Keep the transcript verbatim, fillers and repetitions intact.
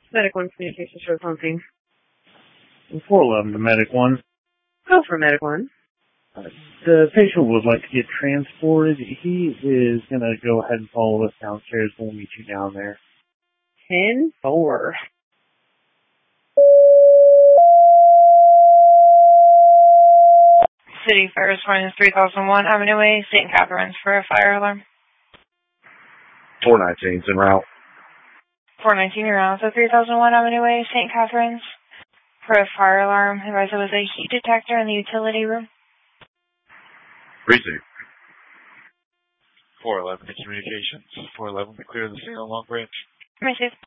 Medic one communications shows on scene. four eleven to Medic one. Go for Medic one. Uh, the patient would like to get transported. He is going to go ahead and follow us downstairs. We'll meet you down there. ten four. City Fire Responding three thousand one Avenue A, Saint Catharines for a fire alarm. four nineteen's en route. four nineteen around, so three thousand one Avenue A, Saint Catharines for a fire alarm. Advised there was a heat detector in the utility room. Receive. four eleven to communications. four eleven to clear the scene on Long Branch. Receive.